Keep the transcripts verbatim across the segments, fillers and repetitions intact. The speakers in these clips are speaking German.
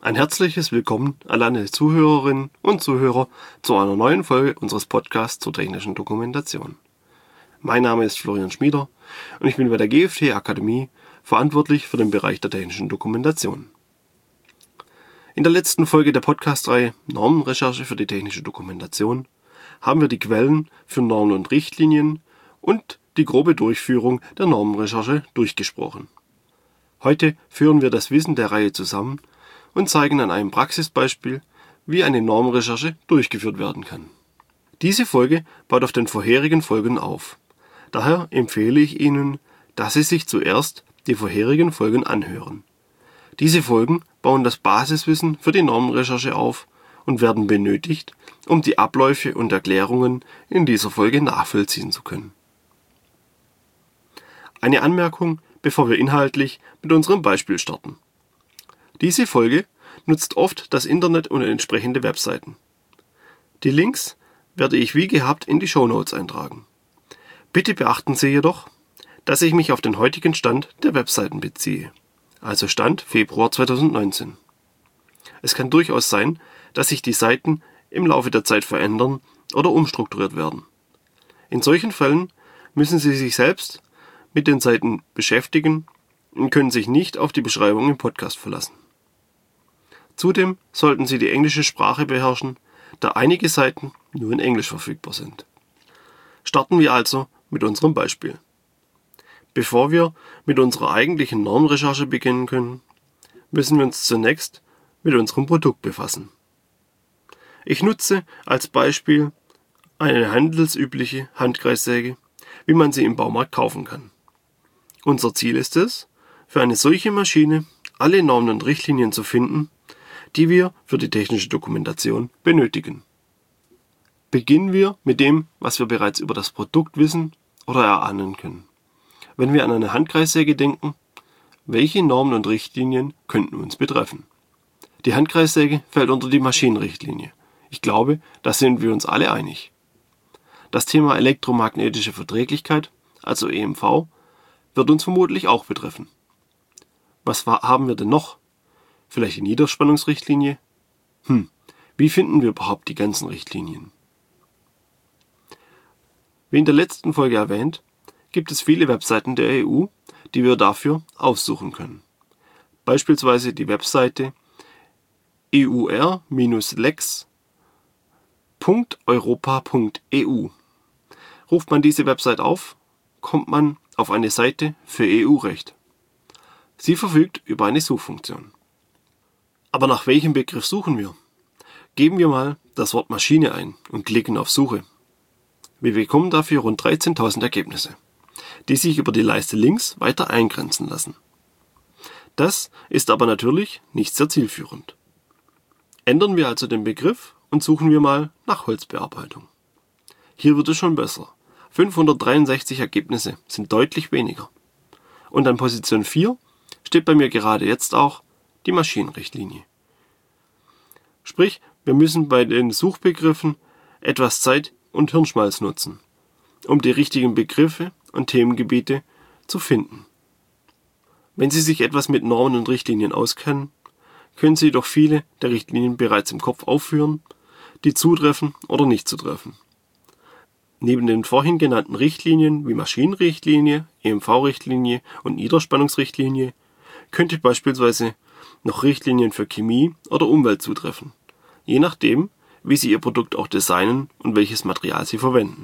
Ein herzliches Willkommen an alle Zuhörerinnen und Zuhörer zu einer neuen Folge unseres Podcasts zur technischen Dokumentation. Mein Name ist Florian Schmieder und ich bin bei der G F T Akademie verantwortlich für den Bereich der technischen Dokumentation. In der letzten Folge der Podcast-Reihe Normenrecherche für die technische Dokumentation haben wir die Quellen für Normen und Richtlinien und die grobe Durchführung der Normenrecherche durchgesprochen. Heute führen wir das Wissen der Reihe zusammen und zeigen an einem Praxisbeispiel, wie eine Normenrecherche durchgeführt werden kann. Diese Folge baut auf den vorherigen Folgen auf. Daher empfehle ich Ihnen, dass Sie sich zuerst die vorherigen Folgen anhören. Diese Folgen bauen das Basiswissen für die Normenrecherche auf und werden benötigt, um die Abläufe und Erklärungen in dieser Folge nachvollziehen zu können. Eine Anmerkung, bevor wir inhaltlich mit unserem Beispiel starten. Diese Folge nutzt oft das Internet und entsprechende Webseiten. Die Links werde ich wie gehabt in die Shownotes eintragen. Bitte beachten Sie jedoch, dass ich mich auf den heutigen Stand der Webseiten beziehe, also Stand Februar zweitausendneunzehn. Es kann durchaus sein, dass sich die Seiten im Laufe der Zeit verändern oder umstrukturiert werden. In solchen Fällen müssen Sie sich selbst mit den Seiten beschäftigen und können sich nicht auf die Beschreibung im Podcast verlassen. Zudem sollten Sie die englische Sprache beherrschen, da einige Seiten nur in Englisch verfügbar sind. Starten wir also mit unserem Beispiel. Bevor wir mit unserer eigentlichen Normenrecherche beginnen können, müssen wir uns zunächst mit unserem Produkt befassen. Ich nutze als Beispiel eine handelsübliche Handkreissäge, wie man sie im Baumarkt kaufen kann. Unser Ziel ist es, für eine solche Maschine alle Normen und Richtlinien zu finden, die wir für die technische Dokumentation benötigen. Beginnen wir mit dem, was wir bereits über das Produkt wissen oder erahnen können. Wenn wir an eine Handkreissäge denken, welche Normen und Richtlinien könnten uns betreffen? Die Handkreissäge fällt unter die Maschinenrichtlinie. Ich glaube, da sind wir uns alle einig. Das Thema elektromagnetische Verträglichkeit, also E M V, wird uns vermutlich auch betreffen. Was haben wir denn noch? Vielleicht die Niederspannungsrichtlinie? Hm, wie finden wir überhaupt die ganzen Richtlinien? Wie in der letzten Folge erwähnt, gibt es viele Webseiten der E U, die wir dafür aufsuchen können. Beispielsweise die Webseite e u r lex punkt europa punkt e u. Ruft man diese Website auf, kommt man auf eine Seite für E U-Recht. Sie verfügt über eine Suchfunktion. Aber nach welchem Begriff suchen wir? Geben wir mal das Wort Maschine ein und klicken auf Suche. Wir bekommen dafür rund dreizehntausend Ergebnisse, die sich über die Leiste links weiter eingrenzen lassen. Das ist aber natürlich nicht sehr zielführend. Ändern wir also den Begriff und suchen wir mal nach Holzbearbeitung. Hier wird es schon besser. fünfhundertdreiundsechzig Ergebnisse sind deutlich weniger. Und an Position vier steht bei mir gerade jetzt auch die Maschinenrichtlinie. Sprich, wir müssen bei den Suchbegriffen etwas Zeit und Hirnschmalz nutzen, um die richtigen Begriffe und Themengebiete zu finden. Wenn Sie sich etwas mit Normen und Richtlinien auskennen, können Sie doch viele der Richtlinien bereits im Kopf aufführen, die zutreffen oder nicht zutreffen. Neben den vorhin genannten Richtlinien wie Maschinenrichtlinie, E M V-Richtlinie und Niederspannungsrichtlinie könnte beispielsweise noch Richtlinien für Chemie oder Umwelt zutreffen, je nachdem, wie Sie Ihr Produkt auch designen und welches Material Sie verwenden.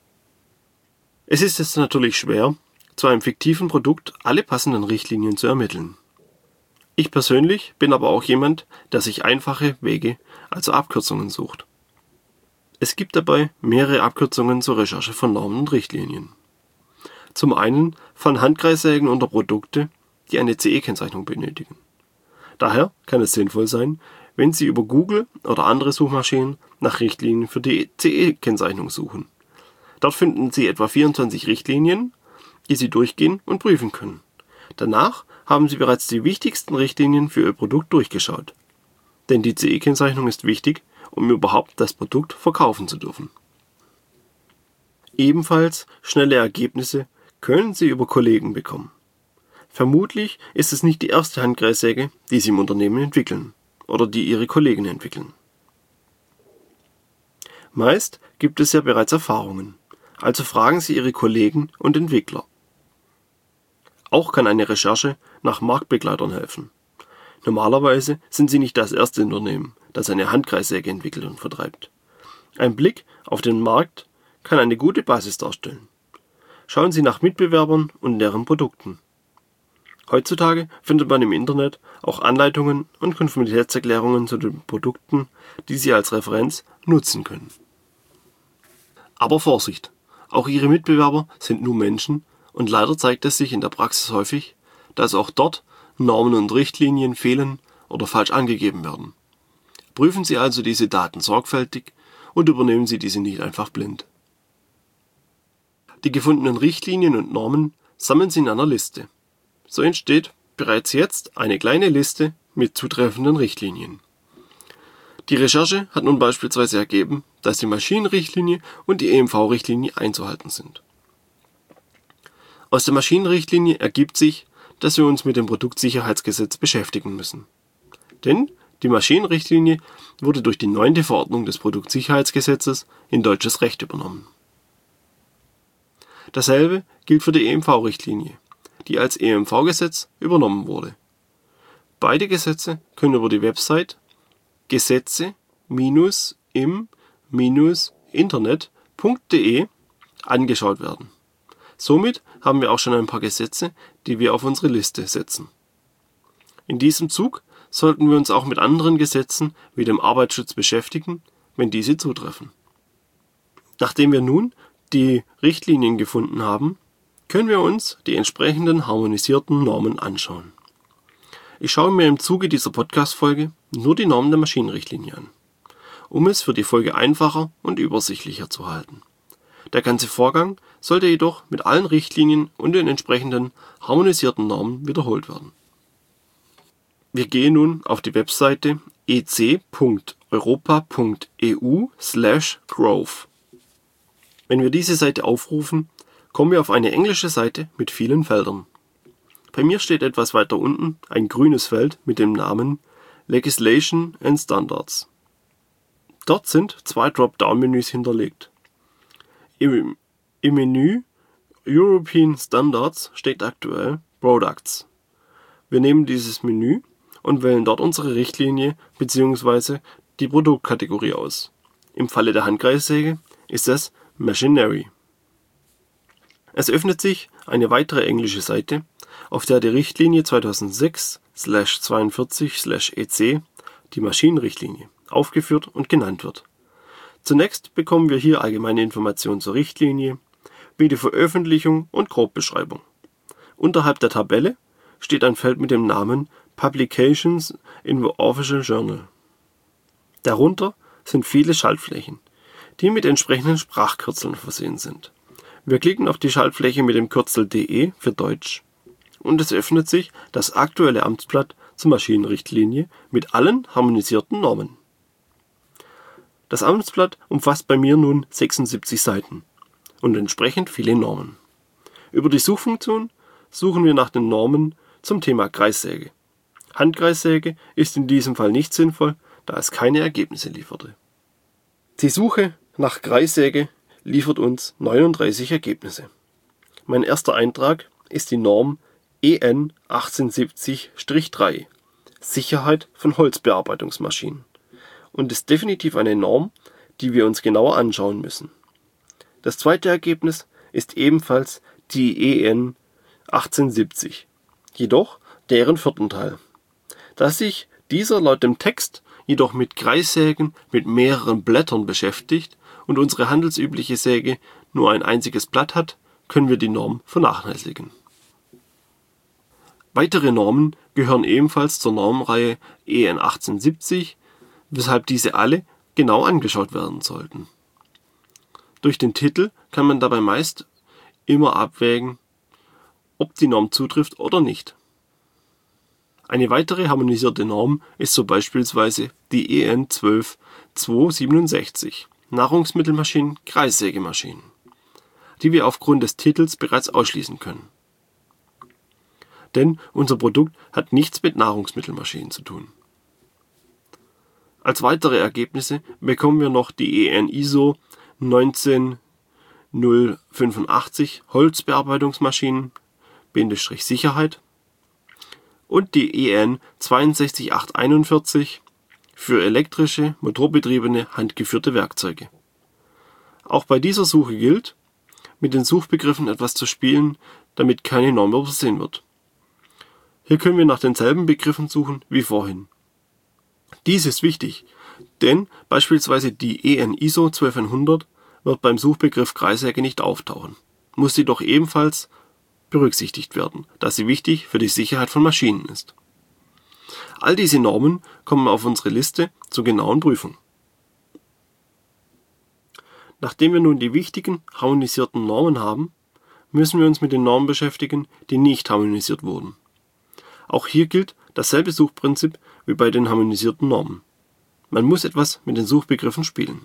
Es ist jetzt natürlich schwer, zu einem fiktiven Produkt alle passenden Richtlinien zu ermitteln. Ich persönlich bin aber auch jemand, der sich einfache Wege, also Abkürzungen sucht. Es gibt dabei mehrere Abkürzungen zur Recherche von Normen und Richtlinien. Zum einen fallen Handkreissägen unter Produkte, die eine C E-Kennzeichnung benötigen. Daher kann es sinnvoll sein, wenn Sie über Google oder andere Suchmaschinen nach Richtlinien für die C E-Kennzeichnung suchen. Dort finden Sie etwa vierundzwanzig Richtlinien, die Sie durchgehen und prüfen können. Danach haben Sie bereits die wichtigsten Richtlinien für Ihr Produkt durchgeschaut. Denn die C E-Kennzeichnung ist wichtig, um überhaupt das Produkt verkaufen zu dürfen. Ebenfalls schnelle Ergebnisse können Sie über Kollegen bekommen. Vermutlich ist es nicht die erste Handkreissäge, die Sie im Unternehmen entwickeln. oder die Ihre Kollegen entwickeln. Meist gibt es ja bereits Erfahrungen, also fragen Sie Ihre Kollegen und Entwickler. Auch kann eine Recherche nach Marktbegleitern helfen. Normalerweise sind Sie nicht das erste Unternehmen, das eine Handkreissäge entwickelt und vertreibt. Ein Blick auf den Markt kann eine gute Basis darstellen. Schauen Sie nach Mitbewerbern und deren Produkten. Heutzutage findet man im Internet auch Anleitungen und Konformitätserklärungen zu den Produkten, die Sie als Referenz nutzen können. Aber Vorsicht! Auch Ihre Mitbewerber sind nur Menschen und leider zeigt es sich in der Praxis häufig, dass auch dort Normen und Richtlinien fehlen oder falsch angegeben werden. Prüfen Sie also diese Daten sorgfältig und übernehmen Sie diese nicht einfach blind. Die gefundenen Richtlinien und Normen sammeln Sie in einer Liste. So entsteht bereits jetzt eine kleine Liste mit zutreffenden Richtlinien. Die Recherche hat nun beispielsweise ergeben, dass die Maschinenrichtlinie und die E M V-Richtlinie einzuhalten sind. Aus der Maschinenrichtlinie ergibt sich, dass wir uns mit dem Produktsicherheitsgesetz beschäftigen müssen. Denn die Maschinenrichtlinie wurde durch die neunte Verordnung des Produktsicherheitsgesetzes in deutsches Recht übernommen. Dasselbe gilt für die E M V-Richtlinie, die als E M V-Gesetz übernommen wurde. Beide Gesetze können über die Website gesetze Bindestrich im Bindestrich internet punkt de angeschaut werden. Somit haben wir auch schon ein paar Gesetze, die wir auf unsere Liste setzen. In diesem Zug sollten wir uns auch mit anderen Gesetzen wie dem Arbeitsschutz beschäftigen, wenn diese zutreffen. Nachdem wir nun die Richtlinien gefunden haben, können wir uns die entsprechenden harmonisierten Normen anschauen. Ich schaue mir im Zuge dieser Podcast-Folge nur die Normen der Maschinenrichtlinie an, um es für die Folge einfacher und übersichtlicher zu halten. Der ganze Vorgang sollte jedoch mit allen Richtlinien und den entsprechenden harmonisierten Normen wiederholt werden. Wir gehen nun auf die Webseite e c punkt europa punkt e u slash growth. Wenn wir diese Seite aufrufen, kommen wir auf eine englische Seite mit vielen Feldern. Bei mir steht etwas weiter unten ein grünes Feld mit dem Namen Legislation and Standards. Dort sind zwei Dropdown-Menüs hinterlegt. Im, Im Menü European Standards steht aktuell Products. Wir nehmen dieses Menü und wählen dort unsere Richtlinie bzw. die Produktkategorie aus. Im Falle der Handkreissäge ist es Machinery. Es öffnet sich eine weitere englische Seite, auf der die Richtlinie zweitausendsechs zweiundvierzig E C, die Maschinenrichtlinie, aufgeführt und genannt wird. Zunächst bekommen wir hier allgemeine Informationen zur Richtlinie, wie die Veröffentlichung und Grobbeschreibung. Unterhalb der Tabelle steht ein Feld mit dem Namen Publications in the Official Journal. Darunter sind viele Schaltflächen, die mit entsprechenden Sprachkürzeln versehen sind. Wir klicken auf die Schaltfläche mit dem Kürzel D E für Deutsch und es öffnet sich das aktuelle Amtsblatt zur Maschinenrichtlinie mit allen harmonisierten Normen. Das Amtsblatt umfasst bei mir nun sechsundsiebzig Seiten und entsprechend viele Normen. Über die Suchfunktion suchen wir nach den Normen zum Thema Kreissäge. Handkreissäge ist in diesem Fall nicht sinnvoll, da es keine Ergebnisse lieferte. Die Suche nach Kreissäge liefert uns neununddreißig Ergebnisse. Mein erster Eintrag ist die Norm E N achtzehnhundertsiebzig drei, Sicherheit von Holzbearbeitungsmaschinen, und ist definitiv eine Norm, die wir uns genauer anschauen müssen. Das zweite Ergebnis ist ebenfalls die E N achtzehnhundertsiebzig, jedoch deren vierten Teil. Da sich dieser laut dem Text jedoch mit Kreissägen mit mehreren Blättern beschäftigt und unsere handelsübliche Säge nur ein einziges Blatt hat, können wir die Norm vernachlässigen. Weitere Normen gehören ebenfalls zur Normreihe E N achtzehnhundertsiebzig, weshalb diese alle genau angeschaut werden sollten. Durch den Titel kann man dabei meist immer abwägen, ob die Norm zutrifft oder nicht. Eine weitere harmonisierte Norm ist so beispielsweise die E N zwölf zweihundertsiebenundsechzig, Nahrungsmittelmaschinen, Kreissägemaschinen, die wir aufgrund des Titels bereits ausschließen können. Denn unser Produkt hat nichts mit Nahrungsmittelmaschinen zu tun. Als weitere Ergebnisse bekommen wir noch die E N I S O neunzehn null fünfundachtzig Holzbearbeitungsmaschinen Sicherheit und die E N zwei sechs acht eins für elektrische, motorbetriebene, handgeführte Werkzeuge. Auch bei dieser Suche gilt, mit den Suchbegriffen etwas zu spielen, damit keine Norm übersehen wird. Hier können wir nach denselben Begriffen suchen wie vorhin. Dies ist wichtig, denn beispielsweise die E N I S O zwölfhundert wird beim Suchbegriff Kreissäge nicht auftauchen, muss jedoch ebenfalls berücksichtigt werden, da sie wichtig für die Sicherheit von Maschinen ist. All diese Normen kommen auf unsere Liste zur genauen Prüfung. Nachdem wir nun die wichtigen harmonisierten Normen haben, müssen wir uns mit den Normen beschäftigen, die nicht harmonisiert wurden. Auch hier gilt dasselbe Suchprinzip wie bei den harmonisierten Normen. Man muss etwas mit den Suchbegriffen spielen.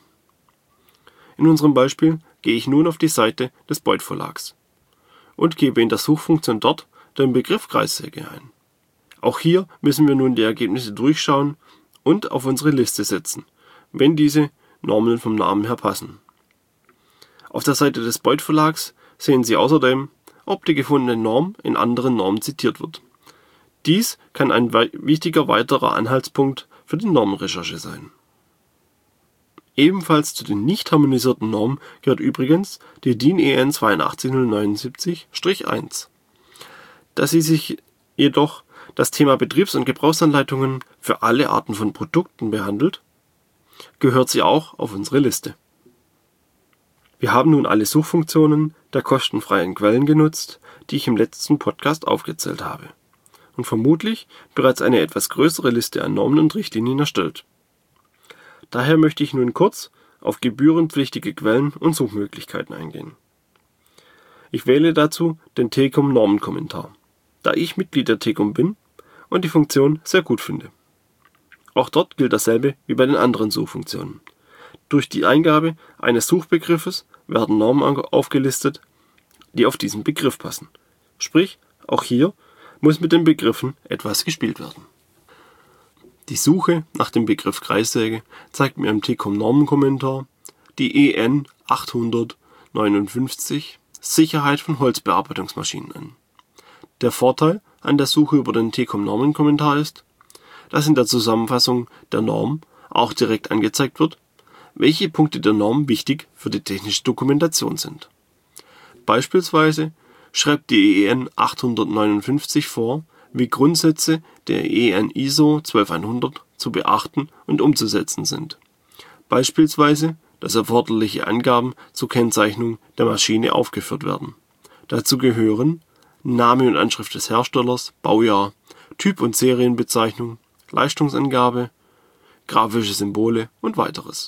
In unserem Beispiel gehe ich nun auf die Seite des Beuth Verlags und gebe in der Suchfunktion dort den Begriff Kreissäge ein. Auch hier müssen wir nun die Ergebnisse durchschauen und auf unsere Liste setzen, wenn diese Normen vom Namen her passen. Auf der Seite des Beuth Verlags sehen Sie außerdem, ob die gefundene Norm in anderen Normen zitiert wird. Dies kann ein wichtiger weiterer Anhaltspunkt für die Normenrecherche sein. Ebenfalls zu den nicht harmonisierten Normen gehört übrigens die D I N E N acht zwei null neun sieben eins. Da sie sich jedoch das Thema Betriebs- und Gebrauchsanleitungen für alle Arten von Produkten behandelt, gehört sie auch auf unsere Liste. Wir haben nun alle Suchfunktionen der kostenfreien Quellen genutzt, die ich im letzten Podcast aufgezählt habe, und vermutlich bereits eine etwas größere Liste an Normen und Richtlinien erstellt. Daher möchte ich nun kurz auf gebührenpflichtige Quellen und Suchmöglichkeiten eingehen. Ich wähle dazu den T COM Normenkommentar, da ich Mitglied der T COM bin und die Funktion sehr gut finde. Auch dort gilt dasselbe wie bei den anderen Suchfunktionen. Durch die Eingabe eines Suchbegriffes werden Normen aufgelistet, die auf diesen Begriff passen. Sprich, auch hier muss mit den Begriffen etwas gespielt werden. Die Suche nach dem Begriff Kreissäge zeigt mir im T COM Normenkommentar die E N achthundertneunundfünfzig Sicherheit von Holzbearbeitungsmaschinen an. Der Vorteil an der Suche über den T COM Normenkommentar ist, dass in der Zusammenfassung der Norm auch direkt angezeigt wird, welche Punkte der Norm wichtig für die technische Dokumentation sind. Beispielsweise schreibt die E N achthundertneunundfünfzig vor, wie Grundsätze der E N I S O zwölfhundert zu beachten und umzusetzen sind. Beispielsweise, dass erforderliche Angaben zur Kennzeichnung der Maschine aufgeführt werden. Dazu gehören Name und Anschrift des Herstellers, Baujahr, Typ- und Serienbezeichnung, Leistungsangabe, grafische Symbole und weiteres.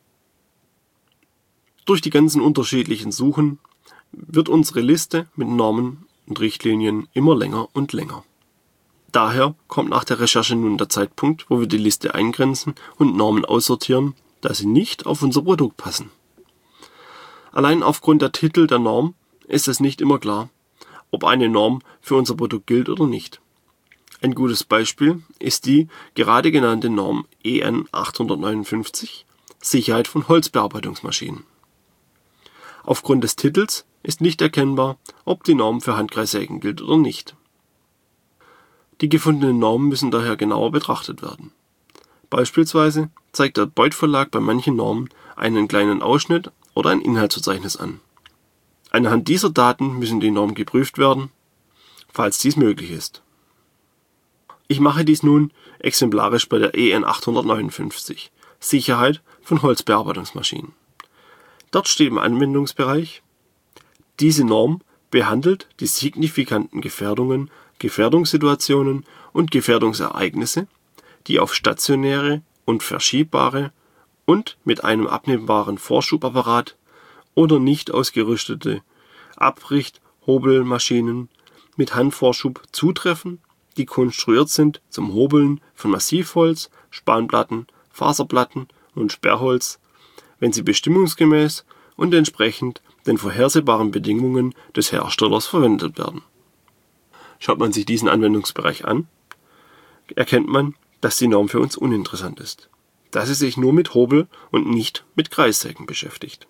Durch die ganzen unterschiedlichen Suchen wird unsere Liste mit Normen und Richtlinien immer länger und länger. Daher kommt nach der Recherche nun der Zeitpunkt, wo wir die Liste eingrenzen und Normen aussortieren, da sie nicht auf unser Produkt passen. Allein aufgrund der Titel der Norm ist es nicht immer klar, ob eine Norm für unser Produkt gilt oder nicht. Ein gutes Beispiel ist die gerade genannte Norm E N achthundertneunundfünfzig Sicherheit von Holzbearbeitungsmaschinen. Aufgrund des Titels ist nicht erkennbar, ob die Norm für Handkreissägen gilt oder nicht. Die gefundenen Normen müssen daher genauer betrachtet werden. Beispielsweise zeigt der Beuth Verlag bei manchen Normen einen kleinen Ausschnitt oder ein Inhaltsverzeichnis an. Anhand dieser Daten müssen die Normen geprüft werden, falls dies möglich ist. Ich mache dies nun exemplarisch bei der E N achthundertneunundfünfzig Sicherheit von Holzbearbeitungsmaschinen. Dort steht im Anwendungsbereich: Diese Norm behandelt die signifikanten Gefährdungen, Gefährdungssituationen und Gefährdungsereignisse, die auf stationäre und verschiebbare und mit einem abnehmbaren Vorschubapparat oder nicht ausgerüstete Abricht-Hobelmaschinen mit Handvorschub zutreffen, die konstruiert sind zum Hobeln von Massivholz, Spanplatten, Faserplatten und Sperrholz, wenn sie bestimmungsgemäß und entsprechend den vorhersehbaren Bedingungen des Herstellers verwendet werden. Schaut man sich diesen Anwendungsbereich an, erkennt man, dass die Norm für uns uninteressant ist. da sie sich nur mit Hobel und nicht mit Kreissägen beschäftigt.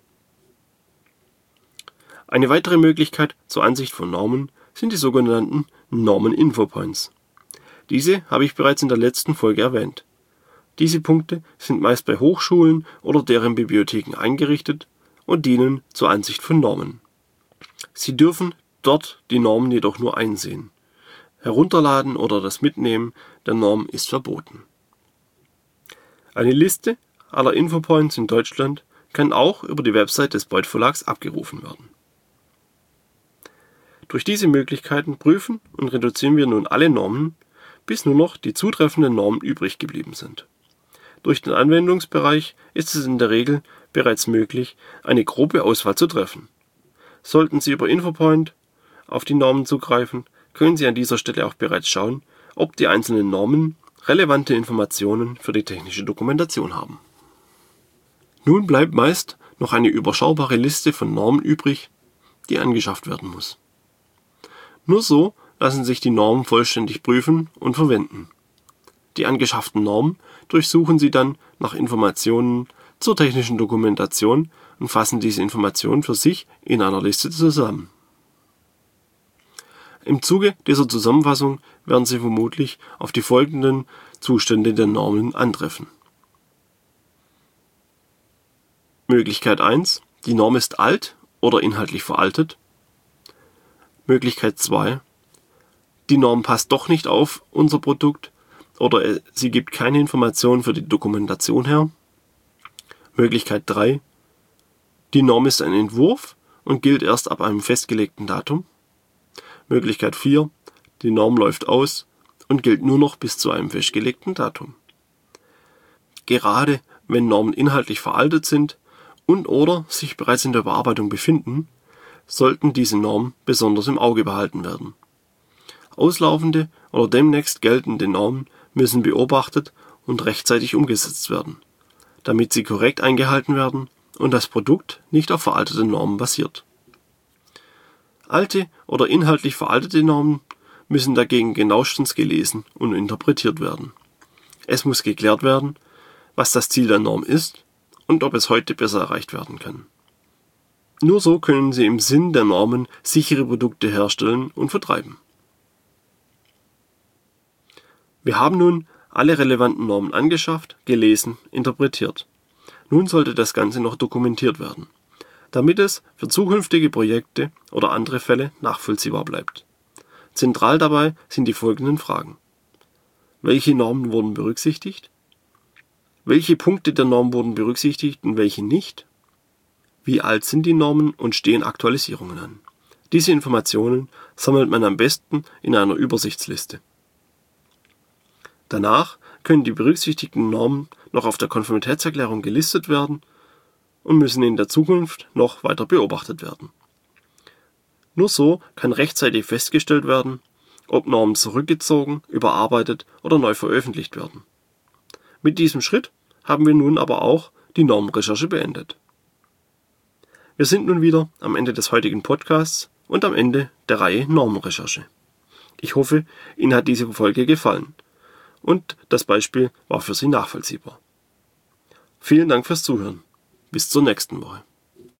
Eine weitere Möglichkeit zur Ansicht von Normen sind die sogenannten Normen-Infopoints. Diese habe ich bereits in der letzten Folge erwähnt. Diese Punkte sind meist bei Hochschulen oder deren Bibliotheken eingerichtet und dienen zur Ansicht von Normen. Sie dürfen dort die Normen jedoch nur einsehen. Herunterladen oder das Mitnehmen der Norm ist verboten. Eine Liste aller Infopoints in Deutschland kann auch über die Website des Beuth Verlags abgerufen werden. Durch diese Möglichkeiten prüfen und reduzieren wir nun alle Normen, bis nur noch die zutreffenden Normen übrig geblieben sind. Durch den Anwendungsbereich ist es in der Regel bereits möglich, eine grobe Auswahl zu treffen. Sollten Sie über Infopoint auf die Normen zugreifen, können Sie an dieser Stelle auch bereits schauen, ob die einzelnen Normen relevante Informationen für die technische Dokumentation haben. Nun bleibt meist noch eine überschaubare Liste von Normen übrig, die angeschafft werden muss. Nur so lassen sich die Normen vollständig prüfen und verwenden. Die angeschafften Normen durchsuchen Sie dann nach Informationen zur technischen Dokumentation und fassen diese Informationen für sich in einer Liste zusammen. Im Zuge dieser Zusammenfassung werden Sie vermutlich auf die folgenden Zustände der Normen antreffen. Möglichkeit eins. Die Norm ist alt oder inhaltlich veraltet. Möglichkeit zwei. Die Norm passt doch nicht auf unser Produkt oder sie gibt keine Informationen für die Dokumentation her. Möglichkeit drei. Die Norm ist ein Entwurf und gilt erst ab einem festgelegten Datum. Möglichkeit vier. Die Norm läuft aus und gilt nur noch bis zu einem festgelegten Datum. Gerade wenn Normen inhaltlich veraltet sind und oder sich bereits in der Überarbeitung befinden, sollten diese Normen besonders im Auge behalten werden. Auslaufende oder demnächst geltende Normen müssen beobachtet und rechtzeitig umgesetzt werden, damit sie korrekt eingehalten werden und das Produkt nicht auf veralteten Normen basiert. Alte oder inhaltlich veraltete Normen müssen dagegen genauestens gelesen und interpretiert werden. Es muss geklärt werden, was das Ziel der Norm ist und ob es heute besser erreicht werden kann. Nur so können Sie im Sinn der Normen sichere Produkte herstellen und vertreiben. Wir haben nun alle relevanten Normen angeschafft, gelesen, interpretiert. Nun sollte das Ganze noch dokumentiert werden, damit es für zukünftige Projekte oder andere Fälle nachvollziehbar bleibt. Zentral dabei sind die folgenden Fragen. Welche Normen wurden berücksichtigt? Welche Punkte der Norm wurden berücksichtigt und welche nicht? Wie alt sind die Normen und stehen Aktualisierungen an? Diese Informationen sammelt man am besten in einer Übersichtsliste. Danach können die berücksichtigten Normen noch auf der Konformitätserklärung gelistet werden und müssen in der Zukunft noch weiter beobachtet werden. Nur so kann rechtzeitig festgestellt werden, ob Normen zurückgezogen, überarbeitet oder neu veröffentlicht werden. Mit diesem Schritt haben wir nun aber auch die Normenrecherche beendet. Wir sind nun wieder am Ende des heutigen Podcasts und am Ende der Reihe Normenrecherche. Ich hoffe, Ihnen hat diese Folge gefallen und das Beispiel war für Sie nachvollziehbar. Vielen Dank fürs Zuhören. Bis zur nächsten Woche.